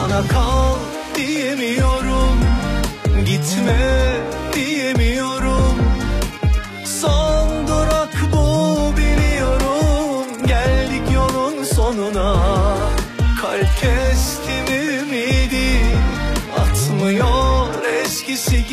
Sana kal diyemiyorum, gitme diyemiyorum. Son durak bu biliyorum, geldik yolun sonuna. Kalp kestim ümidi, atmıyor eskisi gibi.